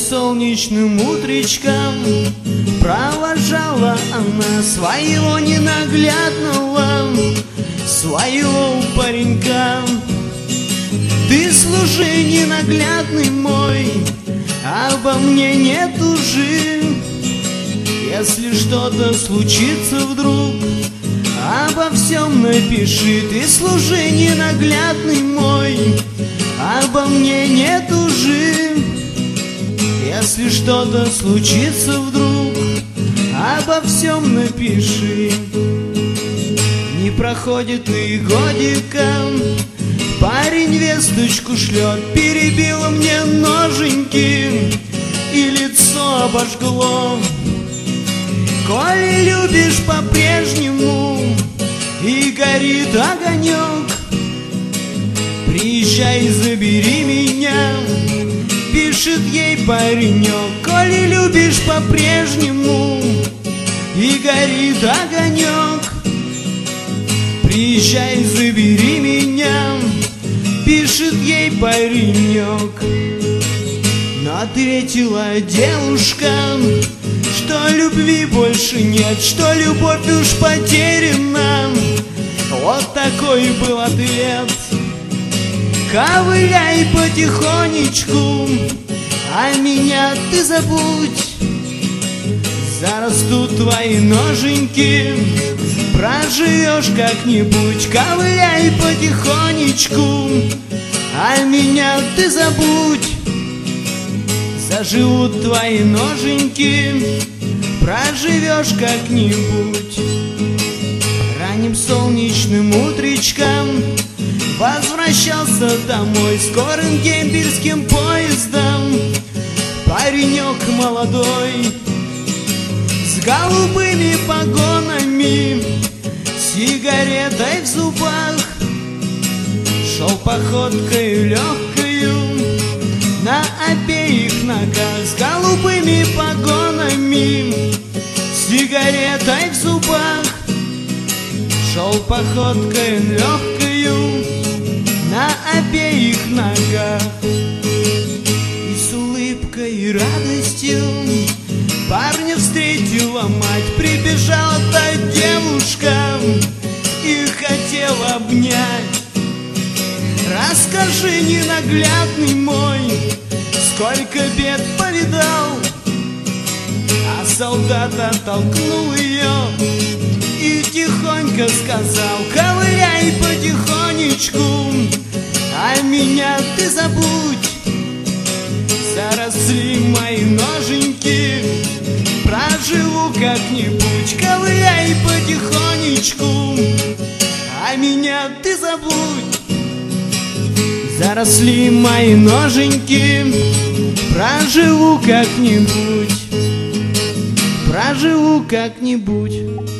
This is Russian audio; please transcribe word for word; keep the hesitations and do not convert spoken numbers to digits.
солнечным утречком провожала она своего ненаглядного, своего паренька. Ты служи, ненаглядный мой, обо мне не тужи. Если что-то случится вдруг, обо всем напиши. Ты служи, ненаглядный мой, обо мне не тужи. Если что-то случится вдруг, обо всем напиши. Не проходит и годика, парень весточку шлет. Перебило мне ноженьки и лицо обожгло. Коли любишь по-прежнему и горит огонек, приезжай, забери меня, пишет ей паренек. Коли любишь по-прежнему и горит огонек, приезжай, забери меня, пишет ей паренек. Но ответила девушка, что любви больше нет, что любовь уж потеряна. Вот такой был ответ. Ковыляй потихонечку, а меня ты забудь. Зарастут твои ноженьки, проживешь как-нибудь. Ковыляй потихонечку, а меня ты забудь. Заживут твои ноженьки, проживешь как-нибудь. Ранним солнечным утречком возвращался домой скорым дембельским поездом паренек молодой, с голубыми погонами, сигаретой в зубах. Шел походкой легкою на обеих ногах, с голубыми погонами, сигаретой в зубах. Шел походкой легкою на обеих ногах. И с улыбкой и радостью парня встретила мать. Прибежала та девушка и хотела обнять. Расскажи, ненаглядный мой, сколько бед повидал. А солдат оттолкнул ее и тихонько сказал: ковыляй потихонечку, а меня ты забудь. Заросли мои ноженьки, проживу как-нибудь. Ковыляй потихонечку, а меня ты забудь. Заросли мои ноженьки, проживу как-нибудь, проживу как-нибудь.